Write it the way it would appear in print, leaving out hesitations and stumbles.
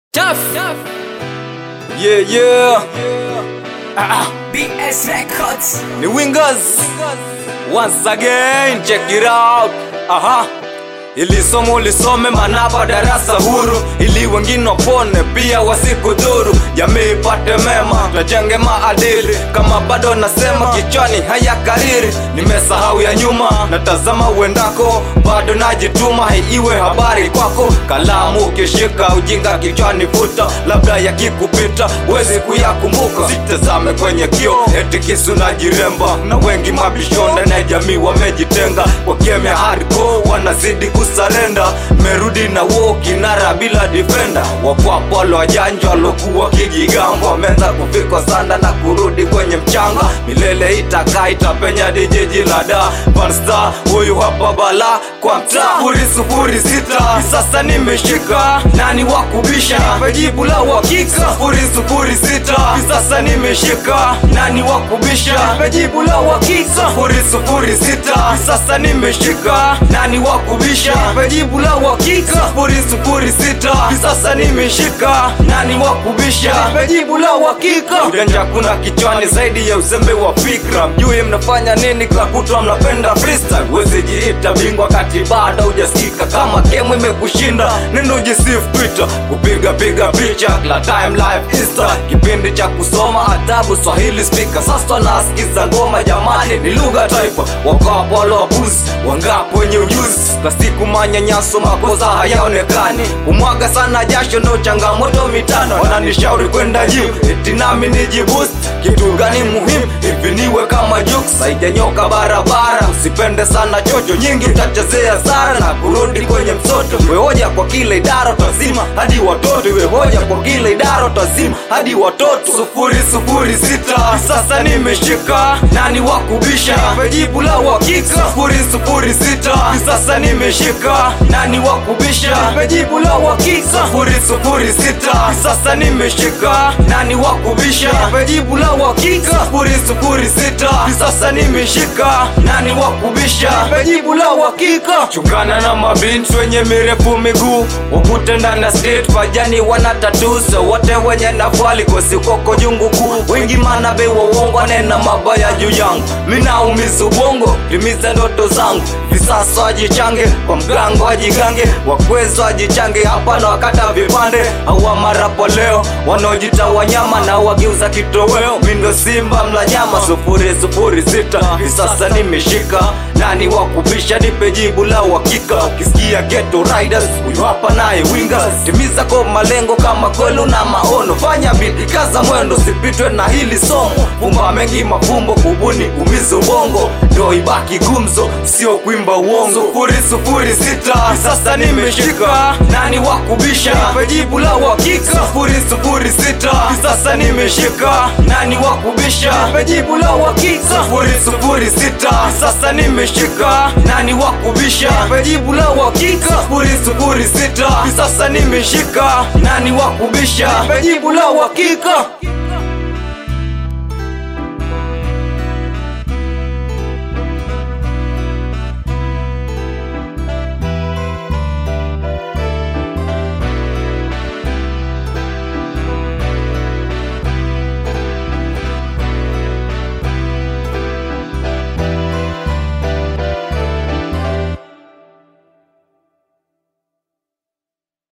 Tough. Yeah. BS Records. Ni Wingers. Once again, check it out. Ili somo lisome manapa darasa huru, ili wengine wapone pia wasikudhuru. Jamii ipate mema, tajenge maadili. Kama bado nasema kichwani haya kariri, nimesahau ya nyuma, natazama uendako. Bado najituma, iwe habari kwako. Kalamu ukishika, ujinga kichwani futa. Labda yakikupita, wezi kuyakumbuka. Sitazame kwenye kio, eti kisu na jiremba. Na wengi mabishonda na jamii wamejitenga. Kwa kemia hardcore, wanazidi kusarenda. Merudi na woki nara bila defender. Wakwapo wajanja walokuwa kijigambo, wameanza kufika sanda na kurudi kwenye mchanga. Milele itakaa itapenya dijiji la da. Vanstar huyu hapa bala kwa mtaa. 006 sasa nimeshika, nani wakubisha? Jibu la uhakika. 006 sasa nimeshika, nani wakubisha? Jibu la uhakika. 006 sasa nimeshika, nani wakubisha? Jibu la uhakika. 006 sasa nimeshika, nani wakubisha? Jibu la uhakika. Ujanja kuna kichwani zaidi ya uzembe wa fikra. Mjui mnafanya nini kwa kutwa mnapenda freestyle. Wezi jiita bingwa kati bado hujasikika. Kama kemu imekushinda neno jisifu Twitter. Kupiga picha la time life Insta. Kipindi cha kusoma adabu Swahili speaker. Sasa nasikiza ngoma jamani, ni lugha taifa. Wakapo walobuzi wangapo wenye ujuzi. Kwa siku manyanyaso makosa hayaonekani. Kumwaga sana jasho ndo changamoto mitano. Wananishauri kwenda gym eti nami nijiboost. Kitu gani muhimu hivi niwe kama jukes. Haijanyoka barabara, usipende sana chocho nyingi utachezea sana na kurudi kwenye msoto. Wehoja kwa kila idara tazima hadi watoto. Wehoja kwa kila idara tazima hadi watoto. 006 sasa nimeshika, nani wakubisha? Jibu la uhakika. 006 sasa nimeshika, nani wakubisha? Jibu la uhakika. 006 sasa nimeshika, nani wakubisha? Jibu la uhakika. 006 sasa nimeshika, nani wakubisha? Jibu la uhakika. Chungana na mabinti wenye mirefu miguu, wakute ndani ya state pajani wana tatuso. Wote wenye nafali kwa sikoko jungu kuu. Wengi manabe wa uongo nena mabaya juu yangu. Mina umizu bongo, timiza ndoto zangu. Visasa wajichange, kwa mgango wajigange. Wakwezo wajichange, hapa na wakata vipande. Hawa marapo leo, wanaojita wanyama na wageuza kitoweo. Mindo simba mla nyama. 006 visasa nimeshika, nani wakubisha? Nipe jibu la uhakika. Ukisikia ghetto riders, huyu hapa naye Wingers. Timiza kwa malengo kama kwelu na maono. Fanya bidii kaza mwendo, sipitwe na hili somo. Fumba mengi mafumbo, kubuni umizo bongo. Ndo ibaki gumzo, sio kuimba uongo. 006 sasa nimeshika, nani wakubisha? Jibu la uhakika. 006 sasa nimeshika, nani wakubisha? Jibu la uhakika. 006 sasa nimeshika, nani wakubisha? Jibu la uhakika. 006 sasa nimeshika, nani wakubisha? Jibu la uhakika.